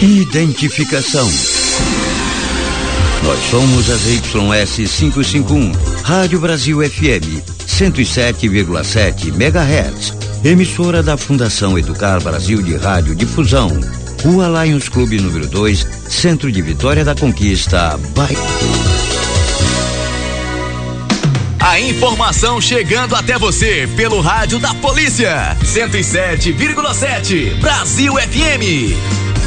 Identificação. Nós somos a ZYS 551, Rádio Brasil FM, 107,7 MHz, emissora da Fundação Educar Brasil de Rádio Difusão, Rua Lions Clube número 2, Centro de Vitória da Conquista, A informação chegando até você pelo rádio da polícia, 107,7 Brasil FM.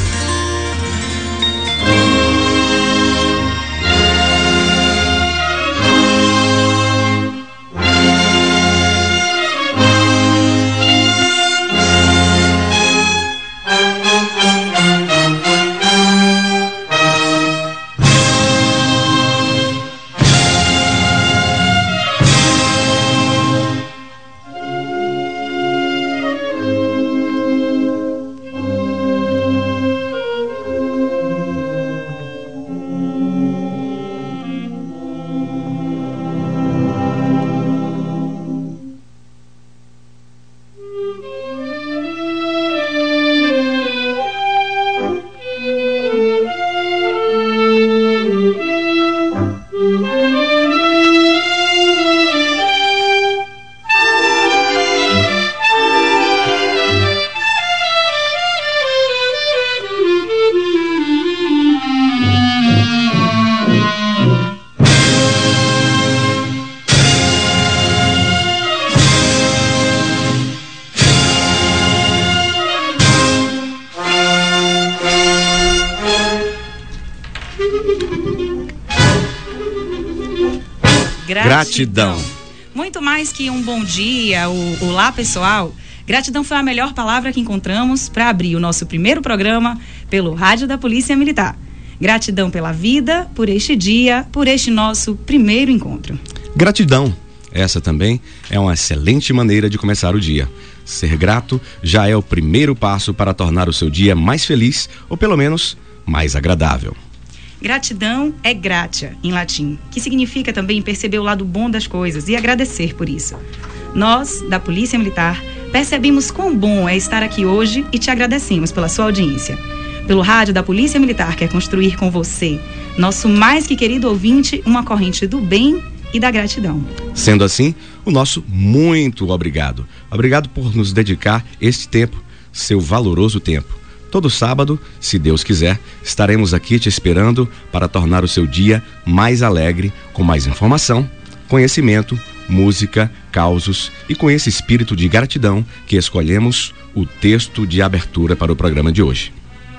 Gratidão. Muito mais que um bom dia, olá pessoal. Gratidão foi a melhor palavra que encontramos para abrir o nosso primeiro programa pelo Rádio da Polícia Militar. Gratidão pela vida, por este dia, por este nosso primeiro encontro. Gratidão. Essa também é uma excelente maneira de começar o dia. Ser grato já é o primeiro passo para tornar o seu dia mais feliz ou pelo menos mais agradável. Gratidão é gratia, em latim, que significa também perceber o lado bom das coisas e agradecer por isso. Nós, da Polícia Militar, percebemos quão bom é estar aqui hoje e te agradecemos pela sua audiência. Pelo rádio da Polícia Militar quer construir com você, nosso mais que querido ouvinte, uma corrente do bem e da gratidão. Sendo assim, o nosso muito obrigado. Obrigado por nos dedicar este tempo, seu valoroso tempo. Todo sábado, se Deus quiser, estaremos aqui te esperando para tornar o seu dia mais alegre, com mais informação, conhecimento, música, causos e com esse espírito de gratidão que escolhemos o texto de abertura para o programa de hoje.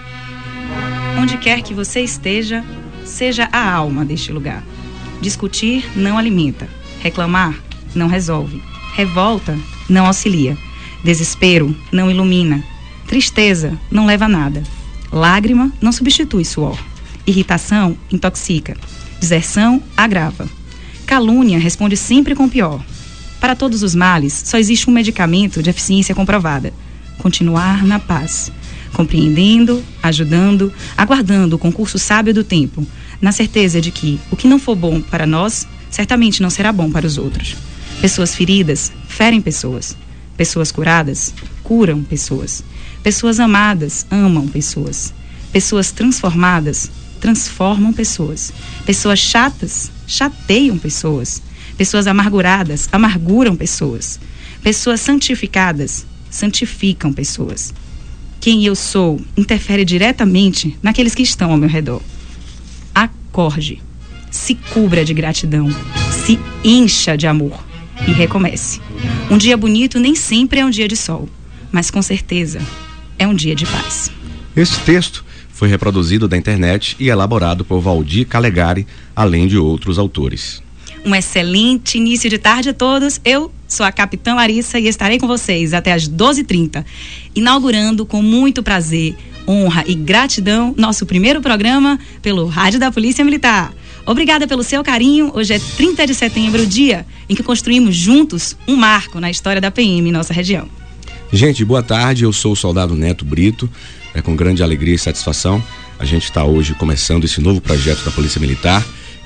Onde quer que você esteja, seja a alma deste lugar. Discutir não alimenta, reclamar não resolve, revolta não auxilia, desespero não ilumina, tristeza não leva a nada. Lágrima não substitui suor. Irritação intoxica. Deserção agrava. Calúnia responde sempre com pior. Para todos os males, só existe um medicamento de eficiência comprovada: continuar na paz. Compreendendo, ajudando, aguardando o concurso sábio do tempo, na certeza de que o que não for bom para nós, certamente não será bom para os outros. Pessoas feridas ferem pessoas. Pessoas curadas curam pessoas. Pessoas amadas amam pessoas. Pessoas transformadas transformam pessoas. Pessoas chatas chateiam pessoas. Pessoas amarguradas amarguram pessoas. Pessoas santificadas santificam pessoas. Quem eu sou interfere diretamente naqueles que estão ao meu redor. Acorde, se cubra de gratidão, se encha de amor e recomece. Um dia bonito nem sempre é um dia de sol, mas com certeza é um dia de paz. Este texto foi reproduzido da internet e elaborado por Valdir Calegari, além de outros autores. Um excelente início de tarde a todos. Eu sou a Capitã Larissa e estarei com vocês até às 12h30, inaugurando com muito prazer, honra e gratidão nosso primeiro programa pelo Rádio da Polícia Militar. Obrigada pelo seu carinho. Hoje é 30 de setembro, o dia em que construímos juntos um marco na história da PM em nossa região. Gente, boa tarde, eu sou o Soldado Neto Brito. É com grande alegria e satisfação a gente está hoje começando esse novo projeto da Polícia Militar,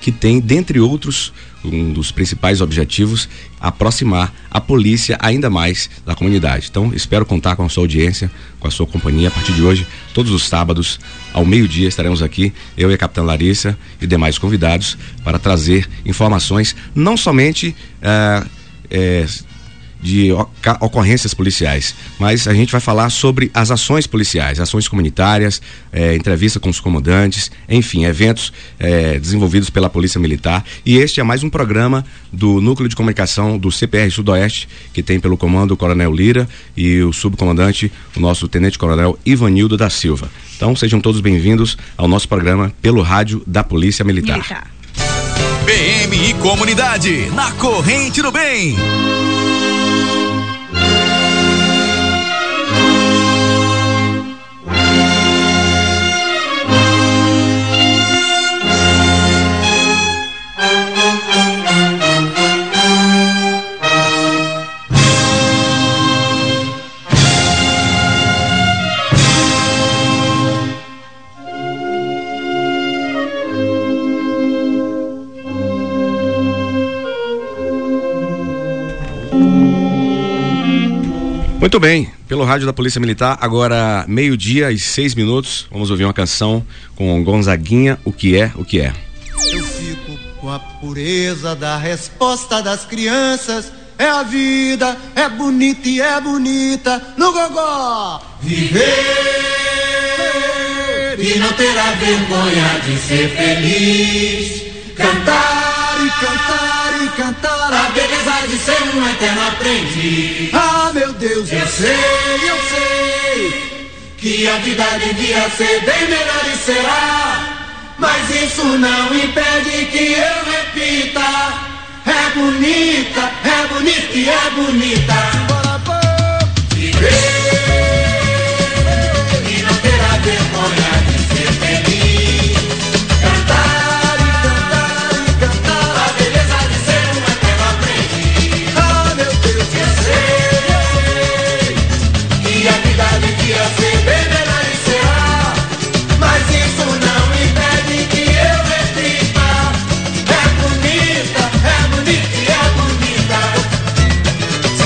que tem, dentre outros, um dos principais objetivos, aproximar a polícia ainda mais da comunidade. Então, espero contar com a sua audiência, com a sua companhia. A partir de hoje, todos os sábados, ao meio-dia, estaremos aqui, eu e a Capitã Larissa e demais convidados, para trazer informações, não somente de ocorrências policiais, mas a gente vai falar sobre as ações policiais, ações comunitárias, entrevista com os comandantes, enfim, eventos desenvolvidos pela Polícia Militar. E este é mais um programa do Núcleo de Comunicação do CPR Sudoeste, que tem pelo comando o Coronel Lira e o subcomandante, o nosso Tenente Coronel Ivanildo da Silva. Então sejam todos bem-vindos ao nosso programa pelo rádio da Polícia Militar. PM e Comunidade, na Corrente do Bem. Muito bem, pelo rádio da Polícia Militar, agora 12:06. Vamos ouvir uma canção com Gonzaguinha, O Que É, O Que É. Eu fico com a pureza da resposta das crianças. É a vida, é bonita e é bonita no gogó. Viver e não ter a vergonha de ser feliz. Cantar e cantar e cantar a beleza de ser um eterno aprendiz. Ah, meu Deus, eu sei que a vida devia ser bem melhor e será, mas isso não impede que eu repita. É bonita e é bonita. Bora, viver e não ter a vergonha de ser feliz. Cantar e cantar e cantar a beleza de ser um eterno aprendiz. Ah, meu Deus, eu sei que a vida devia ser bem melhor e será, mas isso não impede que eu repita. É bonita e é bonita. Se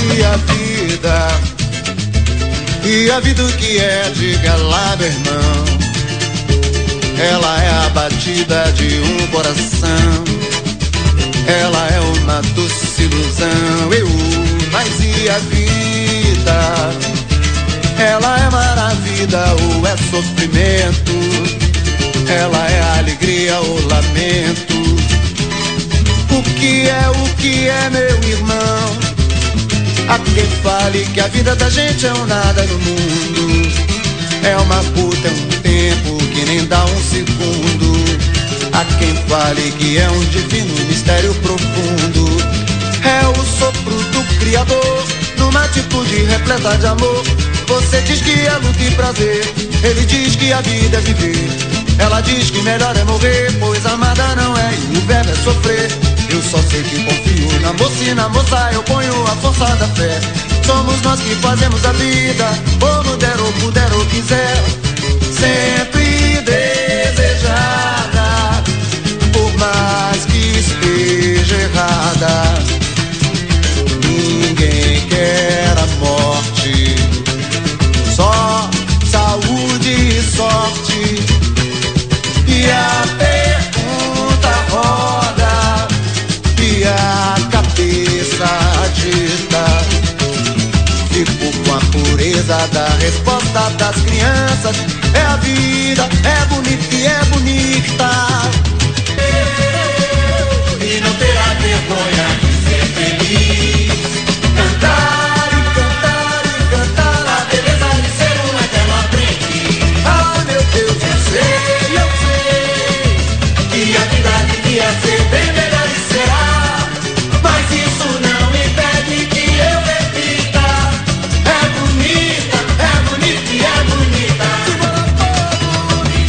a vida o que é, diga lá, meu irmão. Ela é a batida de um coração, ela é uma doce ilusão. Mas e a vida? Ela é maravilha ou é sofrimento? Ela é alegria ou lamento? O que é, meu irmão? Há quem fale que a vida da gente é um nada no mundo. É uma puta, é um tempo que nem dá um segundo. Há quem fale que é um divino mistério profundo. É o sopro do Criador numa atitude repleta de amor. Você diz que é luta e prazer, ele diz que a vida é viver. Ela diz que melhor é morrer, pois amada não é e o verbo é sofrer. Eu só sei que confio na moça e na moça eu ponho a força da fé. Somos nós que fazemos a vida, como der ou puder ou quiser. Sempre desejada, por mais que esteja errada. Ninguém quer a morte, só saúde e sorte. E a pergunta roda e a cabeça agita. Fico com a pureza da resposta das crianças. É a vida, é bonita e é bonita. E não terá vergonha de ser feliz. Cantar e cantar e cantar a beleza de ser um eterno aprendiz. Ah, meu Deus, eu sei que a vida devia ser bem melhor e será, mas isso não impede que eu repita. É bonita e é bonita.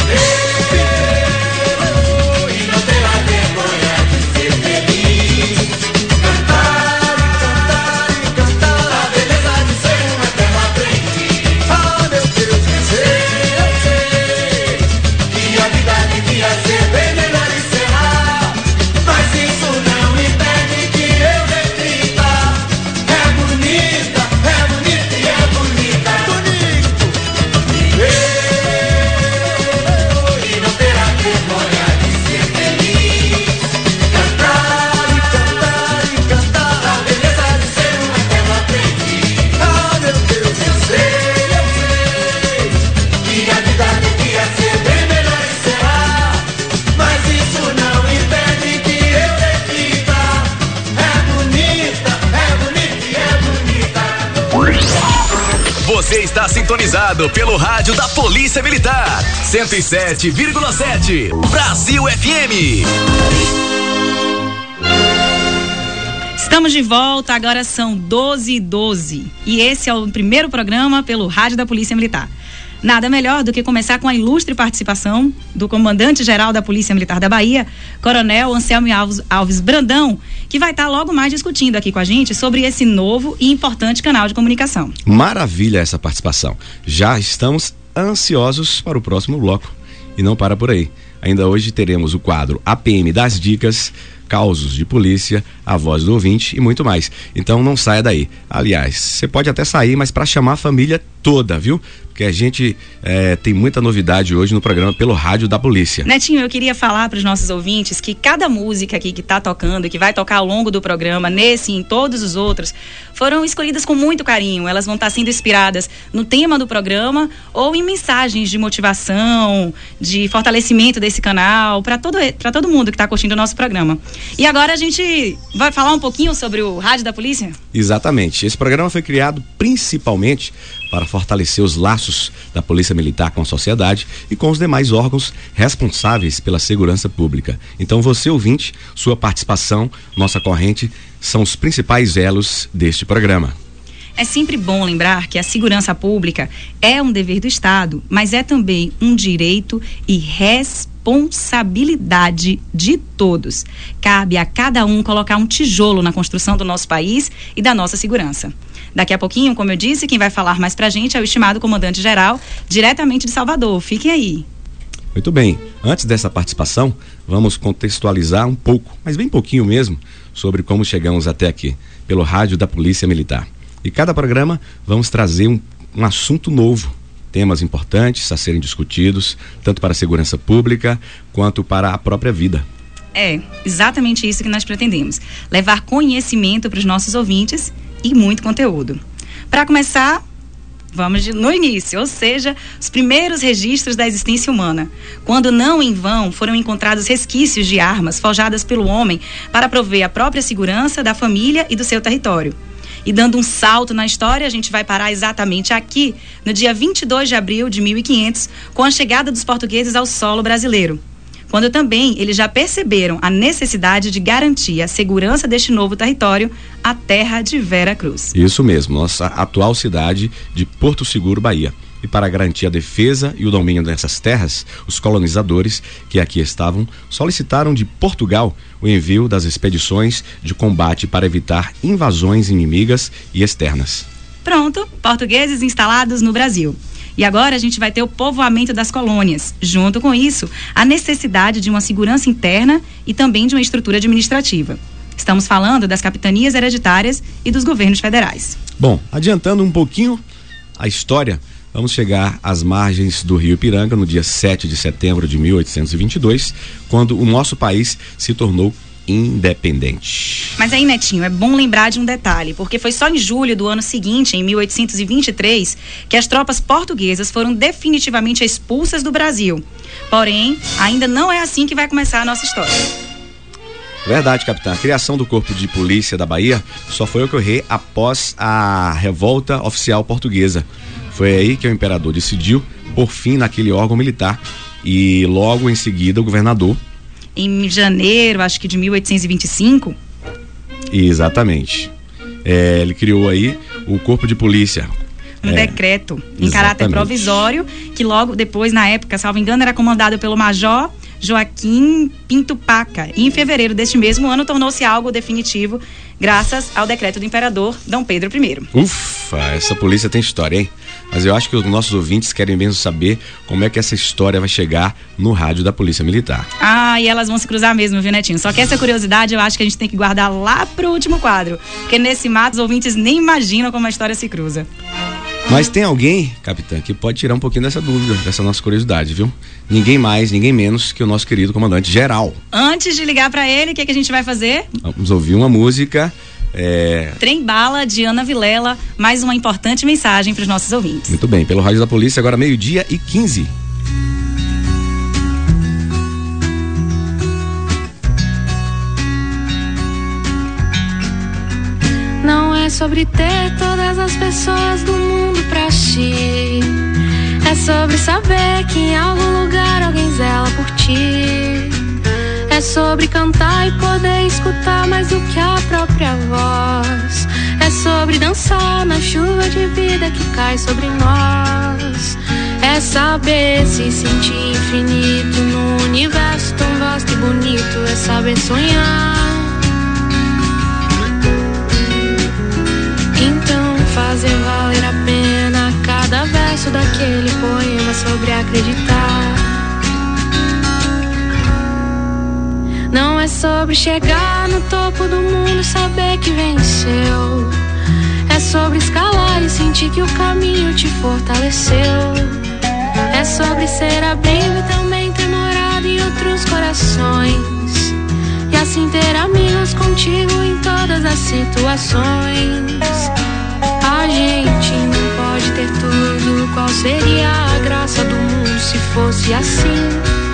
está sintonizado pelo rádio da Polícia Militar, 107,7 Brasil FM. Estamos de volta, agora são 12h12 e esse é o primeiro programa pelo rádio da Polícia Militar. Nada melhor do que começar com a ilustre participação do comandante-geral da Polícia Militar da Bahia, Coronel Anselmo Alves Brandão, que vai estar logo mais discutindo aqui com a gente sobre esse novo e importante canal de comunicação. Maravilha essa participação. Já estamos ansiosos para o próximo bloco e não para por aí. Ainda hoje teremos o quadro APM das Dicas, causos de polícia, a voz do ouvinte e muito mais. Então não saia daí. Aliás, você pode até sair, mas para chamar a família toda, viu? Porque a gente tem muita novidade hoje no programa pelo rádio da polícia. Netinho, eu queria falar para os nossos ouvintes que cada música aqui que está tocando e que vai tocar ao longo do programa, nesse e em todos os outros, foram escolhidas com muito carinho. Elas vão estar sendo inspiradas no tema do programa ou em mensagens de motivação, de fortalecimento desse canal, para todo mundo que está curtindo o nosso programa. E agora a gente vai falar um pouquinho sobre o rádio da polícia? Exatamente. Esse programa foi criado principalmente para fortalecer os laços da Polícia Militar com a sociedade e com os demais órgãos responsáveis pela segurança pública. Então você, ouvinte, sua participação, nossa corrente, são os principais elos deste programa. É sempre bom lembrar que a segurança pública é um dever do Estado, mas é também um direito e responsabilidade de todos. Cabe a cada um colocar um tijolo na construção do nosso país e da nossa segurança. Daqui a pouquinho, como eu disse, quem vai falar mais pra gente é o estimado comandante-geral, diretamente de Salvador. Fiquem aí. Muito bem. Antes dessa participação, vamos contextualizar um pouco, mas bem pouquinho mesmo, sobre como chegamos até aqui, pelo rádio da Polícia Militar. E cada programa vamos trazer um assunto novo, temas importantes a serem discutidos, tanto para a segurança pública quanto para a própria vida. É, exatamente isso que nós pretendemos. Levar conhecimento para os nossos ouvintes e muito conteúdo. Para começar, vamos no início, ou seja, os primeiros registros da existência humana, quando não em vão foram encontrados resquícios de armas forjadas pelo homem para prover a própria segurança da família e do seu território. E dando um salto na história, a gente vai parar exatamente aqui, no dia 22 de abril de 1500, com a chegada dos portugueses ao solo brasileiro. Quando também eles já perceberam a necessidade de garantir a segurança deste novo território, a terra de Vera Cruz. Isso mesmo, nossa atual cidade de Porto Seguro, Bahia. E para garantir a defesa e o domínio dessas terras, os colonizadores que aqui estavam solicitaram de Portugal o envio das expedições de combate para evitar invasões inimigas e externas. Pronto, portugueses instalados no Brasil. E agora a gente vai ter o povoamento das colônias. Junto com isso, a necessidade de uma segurança interna e também de uma estrutura administrativa. Estamos falando das capitanias hereditárias e dos governos federais. Bom, adiantando um pouquinho a história, vamos chegar às margens do Rio Ipiranga no dia 7 de setembro de 1822, quando o nosso país se tornou independente. Mas aí, Netinho, é bom lembrar de um detalhe, porque foi só em julho do ano seguinte, em 1823, que as tropas portuguesas foram definitivamente expulsas do Brasil. Porém, ainda não é assim que vai começar a nossa história. Verdade, capitão. A criação do Corpo de Polícia da Bahia só foi ocorrer após a revolta oficial portuguesa. Foi aí que o imperador decidiu por fim naquele órgão militar e logo em seguida o governador. Em janeiro, acho que de 1825. Exatamente. Ele criou aí o Corpo de Polícia. Um decreto em caráter provisório, que logo depois, na época, salvo engano, era comandado pelo Major Joaquim Pinto Paca. E em fevereiro deste mesmo ano tornou-se algo definitivo, graças ao decreto do imperador Dom Pedro I. Ufa, essa polícia tem história, hein? Mas eu acho que os nossos ouvintes querem mesmo saber como é que essa história vai chegar no rádio da Polícia Militar. E elas vão se cruzar mesmo, viu, Netinho? Só que essa curiosidade eu acho que a gente tem que guardar lá pro último quadro, porque nesse mato os ouvintes nem imaginam como a história se cruza. Mas tem alguém, capitã, que pode tirar um pouquinho dessa dúvida, dessa nossa curiosidade, viu? Ninguém mais, ninguém menos que o nosso querido comandante geral. Antes de ligar pra ele, o que a gente vai fazer? Vamos ouvir uma música. Trem Bala, de Ana Vilela, mais uma importante mensagem para os nossos ouvintes. Muito bem, pelo Rádio da Polícia, agora 12:15. Não é sobre ter todas as pessoas do mundo pra pra si. É sobre saber que em algum lugar alguém zela por ti. É sobre cantar e poder escutar mais do que a própria voz. É sobre dançar na chuva de vida que cai sobre nós. É saber se sentir infinito num universo tão vasto e bonito. É saber sonhar. Então fazer valer a pena cada verso daquele poema sobre acreditar. Não é sobre chegar no topo do mundo e saber que venceu. É sobre escalar e sentir que o caminho te fortaleceu. É sobre ser abrigo e também ter morado em outros corações. E assim ter amigos contigo em todas as situações. A gente não pode ter tudo. Qual seria a graça do mundo se fosse assim?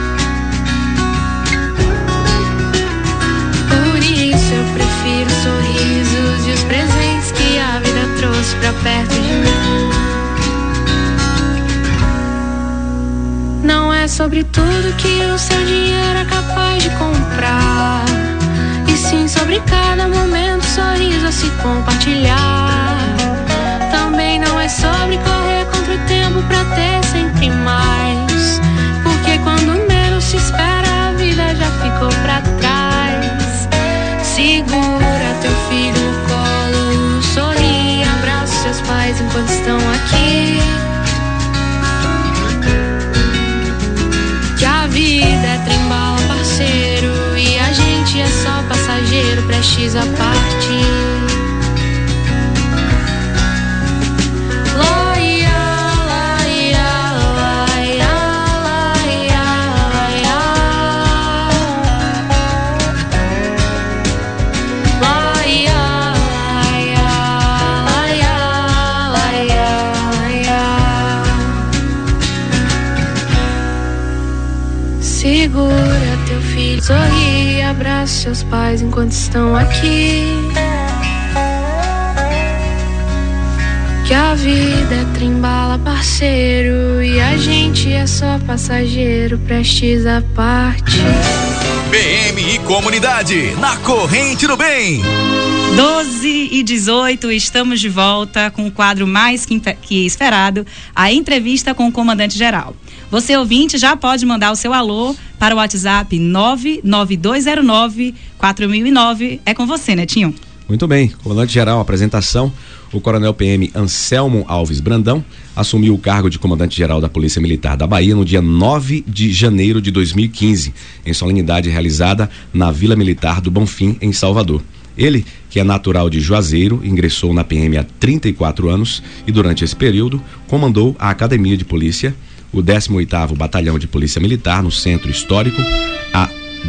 Por isso eu prefiro os sorrisos e os presentes que a vida trouxe pra perto de mim. Não é sobre tudo que o seu dinheiro é capaz de comprar, e sim sobre cada momento, sorriso a se compartilhar. Também não é sobre correr contra o tempo pra ter sempre mais, porque quando menos se espera a vida já ficou pra trás. Segura teu filho no colo, sorri, abraça seus pais enquanto estão aqui. Que a vida é trem-bala, parceiro, e a gente é só passageiro, prestes a partir. Segura teu filho, sorri, abraça seus pais enquanto estão aqui. Que a vida é trem-bala, parceiro, e a gente é só passageiro, prestes a partir. PM e Comunidade, na Corrente do Bem. 12h18, estamos de volta com o quadro mais que esperado, a entrevista com o comandante-geral. Você, ouvinte, já pode mandar o seu alô para o WhatsApp 99209-4009. É com você, Netinho. Muito bem, comandante-geral, apresentação. O coronel PM Anselmo Alves Brandão assumiu o cargo de comandante-geral da Polícia Militar da Bahia no dia 9 de janeiro de 2015, em solenidade realizada na Vila Militar do Bonfim, em Salvador. Ele, que é natural de Juazeiro, ingressou na PM há 34 anos e durante esse período comandou a Academia de Polícia, o 18º Batalhão de Polícia Militar no Centro Histórico, a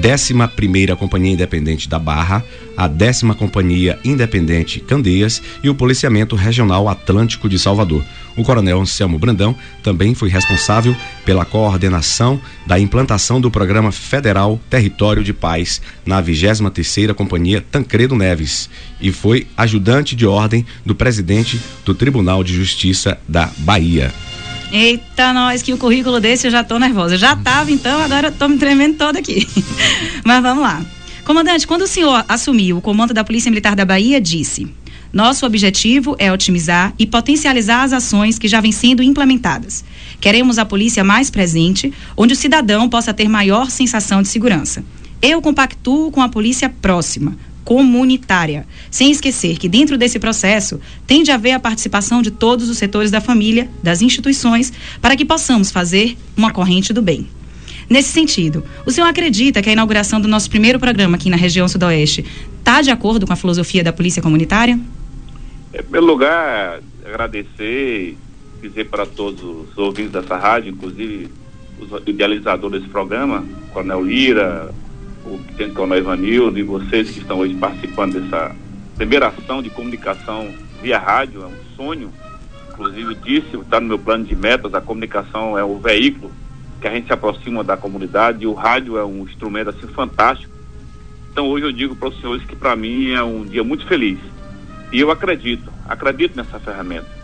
11ª Companhia Independente da Barra, a 10ª Companhia Independente Candeias e o Policiamento Regional Atlântico de Salvador. O coronel Anselmo Brandão também foi responsável pela coordenação da implantação do Programa Federal Território de Paz na 23ª Companhia Tancredo Neves e foi ajudante de ordem do presidente do Tribunal de Justiça da Bahia. Eita, nós, que o currículo desse eu já tô nervosa. Eu já tava, então, agora eu tô me tremendo toda aqui. Mas vamos lá. Comandante, quando o senhor assumiu o comando da Polícia Militar da Bahia, disse: nosso objetivo é otimizar e potencializar as ações que já vêm sendo implementadas. Queremos a polícia mais presente, onde o cidadão possa ter maior sensação de segurança. Eu compactuo com a polícia próxima, comunitária, sem esquecer que dentro desse processo tem de haver a participação de todos os setores da família, das instituições, para que possamos fazer uma corrente do bem. Nesse sentido, o senhor acredita que a inauguração do nosso primeiro programa aqui na região sudoeste está de acordo com a filosofia da polícia comunitária? Em primeiro lugar, agradecer, dizer para todos os ouvintes dessa rádio, inclusive os idealizadores desse programa, o Coronel Lira, o Coronel Ivanildo e vocês que estão hoje participando dessa primeira ação de comunicação via rádio. É um sonho, inclusive disse, está no meu plano de metas, a comunicação é o veículo que a gente se aproxima da comunidade e o rádio é um instrumento assim fantástico. Então hoje eu digo para os senhores que para mim é um dia muito feliz e eu acredito nessa ferramenta.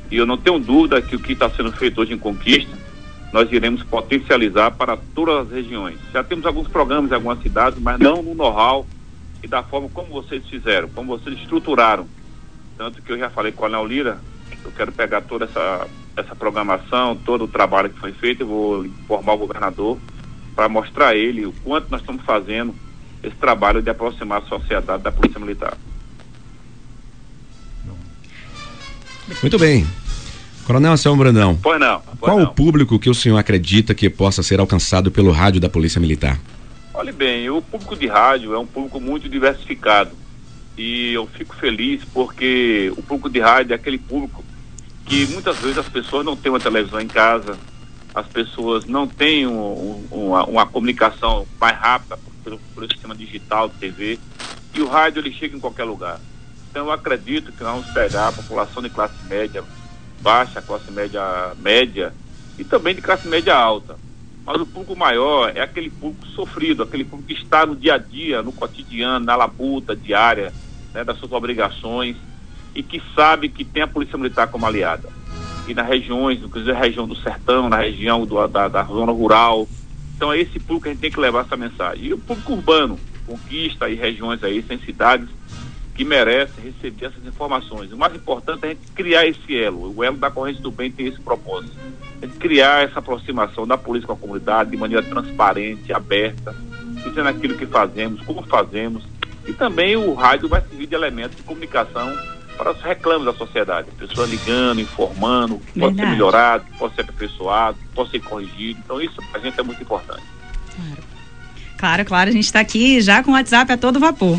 E eu não tenho dúvida que o que está sendo feito hoje em Conquista, nós iremos potencializar para todas as regiões. Já temos alguns programas em algumas cidades, mas não no know-how e da forma como vocês fizeram, como vocês estruturaram. Tanto que eu já falei com a Coronel Lira, eu quero pegar toda essa programação, todo o trabalho que foi feito, eu vou informar o governador para mostrar a ele o quanto nós estamos fazendo esse trabalho de aproximar a sociedade da Polícia Militar. Muito bem. Coronel Anselmo Brandão. Pois não. Qual o público que o senhor acredita que possa ser alcançado pelo rádio da Polícia Militar? Olhe bem, o público de rádio é um público muito diversificado e eu fico feliz porque o público de rádio é aquele público que muitas vezes as pessoas não têm uma televisão em casa, as pessoas não têm uma comunicação mais rápida pelo sistema digital de TV, e o rádio ele chega em qualquer lugar. Então eu acredito que nós vamos pegar a população de classe média baixa, classe média e também de classe média alta. Mas o público maior é aquele público sofrido, aquele público que está no dia a dia, no cotidiano, na labuta diária, né, das suas obrigações, e que sabe que tem a Polícia Militar como aliada. E nas regiões, inclusive a região do sertão, na região da zona rural. Então é esse público que a gente tem que levar essa mensagem. E o público urbano, Conquista e regiões aí, sem cidades, que merecem receber essas informações. O mais importante é a gente criar esse elo. O elo da Corrente do Bem tem esse propósito. É de criar essa aproximação da polícia com a comunidade de maneira transparente, aberta, dizendo aquilo que fazemos, como fazemos. E também o rádio vai servir de elemento de comunicação para os reclamos da sociedade. As pessoas ligando, informando, que pode ser melhorado, que pode ser aperfeiçoado, que pode ser corrigido. Então isso para a gente é muito importante. Claro, a gente está aqui já com o WhatsApp a todo vapor.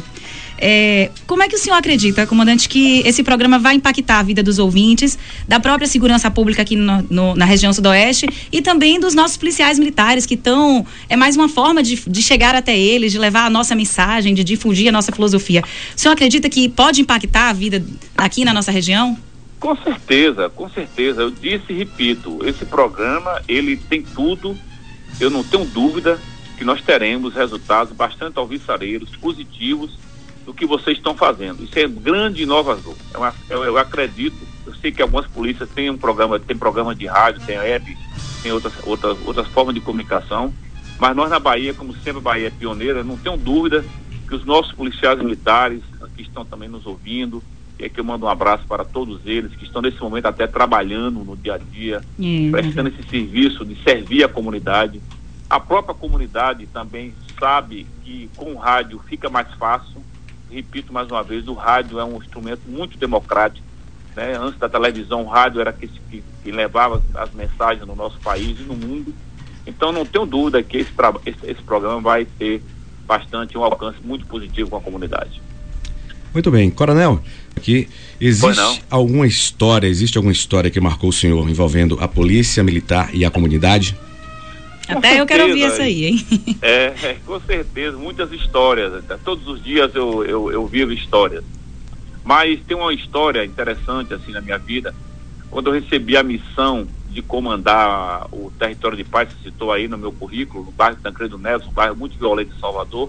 Como é que o senhor acredita, comandante, que esse programa vai impactar a vida dos ouvintes, da própria segurança pública aqui na região sudoeste e também dos nossos policiais militares que estão, é mais uma forma de chegar até eles, de levar a nossa mensagem, de difundir a nossa filosofia. O senhor acredita que pode impactar a vida aqui na nossa região? Com certeza. Eu disse e repito, esse programa, ele tem tudo, eu não tenho dúvida que nós teremos resultados bastante alvissareiros, positivos, do que vocês estão fazendo. Isso é grande e inovador. Eu acredito, eu sei que algumas polícias têm programa de rádio, tem app, tem outras formas de comunicação, mas nós na Bahia, como sempre a Bahia é pioneira, não tenho dúvida que os nossos policiais militares que estão também nos ouvindo, e aqui eu mando um abraço para todos eles, que estão nesse momento até trabalhando no dia a dia, prestando esse serviço de servir a comunidade. A própria comunidade também sabe que com o rádio fica mais fácil. Repito mais uma vez, o rádio é um instrumento muito democrático, né? Antes da televisão, o rádio era que levava as mensagens no nosso país e no mundo. Então não tenho dúvida que esse programa vai ter um alcance muito positivo com a comunidade. Muito bem, Coronel, aqui existe alguma história que marcou o senhor envolvendo a Polícia Militar e a comunidade? Até eu quero ouvir essa aí, hein? Com certeza, muitas histórias. Todos os dias eu vivo histórias. Mas tem uma história interessante assim na minha vida. Quando eu recebi a missão de comandar o território de paz, que citou aí no meu currículo, no bairro Tancredo Neves, um bairro muito violento de Salvador,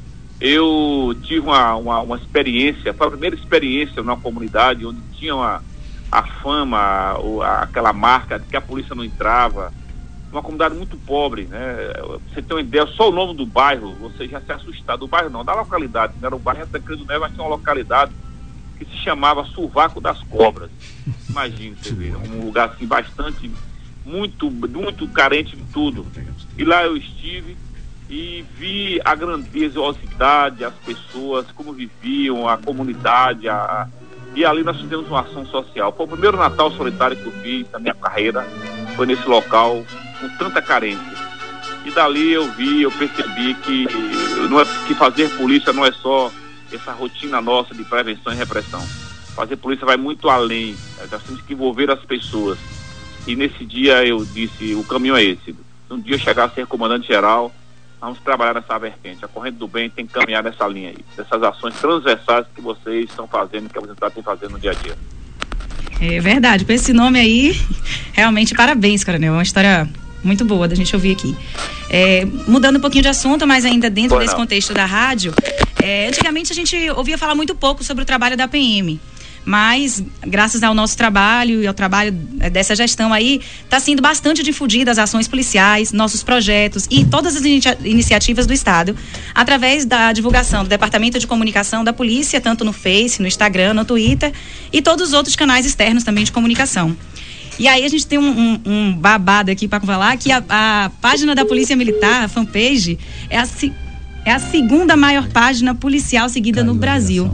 eu tive uma experiência, foi a primeira experiência numa comunidade onde tinha a fama, aquela marca de que a polícia não entrava. Uma comunidade muito pobre, né? Você tem uma ideia, só o nome do bairro, você já se assustar. Do bairro não, da localidade, não era o bairro Tancredo Neves, mas tinha uma localidade que se chamava Sovaco das Cobras. Imagina, você vê, um lugar assim bastante, muito carente de tudo. E lá eu estive e vi a grandiosidade, as pessoas, como viviam, a comunidade, e ali nós fizemos uma ação social. Foi o primeiro Natal solitário que eu fiz na minha carreira, foi nesse local, com tanta carência. E dali eu percebi que fazer polícia não é só essa rotina nossa de prevenção e repressão. Fazer polícia vai muito além, nós temos que envolver as pessoas. E nesse dia eu disse, o caminho é esse. Um dia eu chegar a ser comandante-geral, vamos trabalhar nessa vertente. A Corrente do Bem tem que caminhar nessa linha aí, dessas ações transversais que vocês estão fazendo, que a Polícia tem fazendo no dia a dia. É verdade, com esse nome aí, realmente parabéns, Coronel, é uma história muito boa da gente ouvir aqui. Mudando um pouquinho de assunto, mas ainda dentro desse contexto da rádio, antigamente a gente ouvia falar muito pouco sobre o trabalho da PM, mas graças ao nosso trabalho e ao trabalho dessa gestão aí, está sendo bastante difundidas as ações policiais, nossos projetos e todas as iniciativas do Estado, através da divulgação do Departamento de Comunicação da Polícia, tanto no Face, no Instagram, no Twitter e todos os outros canais externos também de comunicação. E aí a gente tem um babado aqui para falar que a página da Polícia Militar, a fanpage, é a segunda maior página policial seguida no Brasil.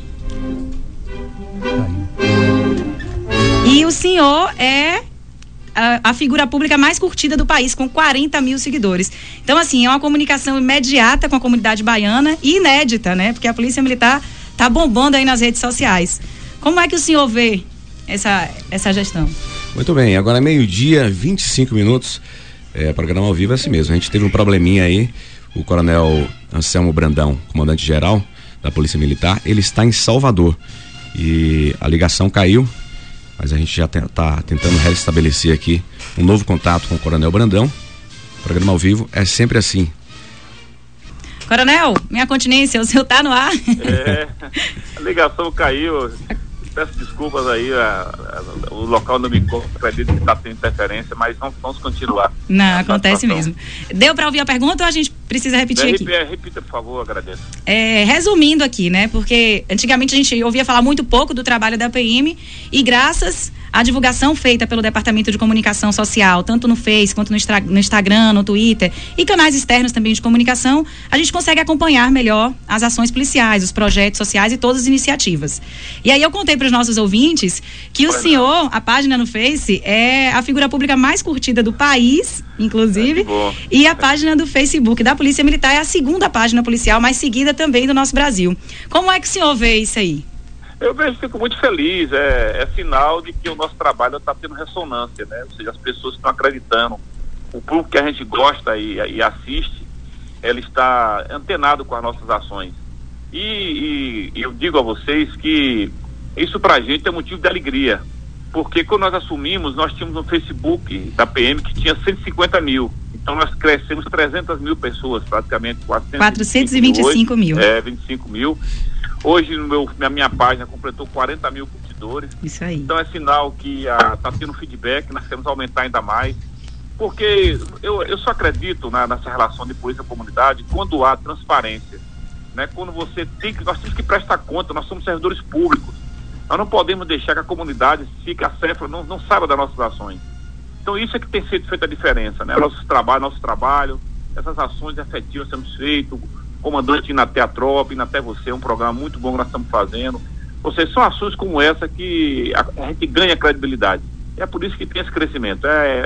E o senhor é a figura pública mais curtida do país, com 40 mil seguidores. Então, assim, é uma comunicação imediata com a comunidade baiana e inédita, né? Porque a Polícia Militar tá bombando aí nas redes sociais. Como é que o senhor vê essa gestão? Muito bem, agora é 12:25. Programa ao vivo é assim mesmo. A gente teve um probleminha aí. O Coronel Anselmo Brandão, comandante-geral da Polícia Militar, ele está em Salvador. E a ligação caiu, mas a gente já está tentando restabelecer aqui um novo contato com o Coronel Brandão. O programa ao vivo é sempre assim. Coronel, minha continência, o senhor está no ar? A ligação caiu. Peço desculpas aí, o local não me acredito que está tendo interferência, mas vamos continuar. Não, acontece mesmo. Deu para ouvir a pergunta ou a gente precisa repetir aqui? Repita, por favor, agradeço. Resumindo aqui, né, porque antigamente a gente ouvia falar muito pouco do trabalho da PM e graças à divulgação feita pelo Departamento de Comunicação Social, tanto no Face quanto no Instagram, no Twitter e canais externos também de comunicação, a gente consegue acompanhar melhor as ações policiais, os projetos sociais e todas as iniciativas. E aí eu contei para os nossos ouvintes que o senhor, a página no Face, é a figura pública mais curtida do país, inclusive, e a página do Facebook da Polícia Militar é a segunda página policial mais seguida também do nosso Brasil. Como é que o senhor vê isso aí? Eu fico muito feliz, é sinal de que o nosso trabalho está tendo ressonância, né? Ou seja, as pessoas estão acreditando, o público que a gente gosta e assiste, ele está antenado com as nossas ações. E eu digo a vocês que isso pra gente é motivo de alegria, porque quando nós assumimos, nós tínhamos um Facebook da PM que tinha 150 mil, então nós crescemos 300 mil pessoas, praticamente 425 mil. 25 mil. Hoje na minha página completou 40 mil curtidores. Isso aí. Então é sinal que está tendo feedback, nós queremos aumentar ainda mais, porque eu só acredito nessa relação de polícia-comunidade quando há transparência, né? Quando nós temos que prestar conta, nós somos servidores públicos, nós não podemos deixar que a comunidade fique acéfala, não saiba das nossas ações. Então isso é que tem sido feita a diferença, né? Nosso trabalho, essas ações efetivas sendo feitas, comandante indo até a tropa, indo até você, é um programa muito bom que nós estamos fazendo. Ou seja, são ações como essa que a gente ganha credibilidade. É por isso que tem esse crescimento.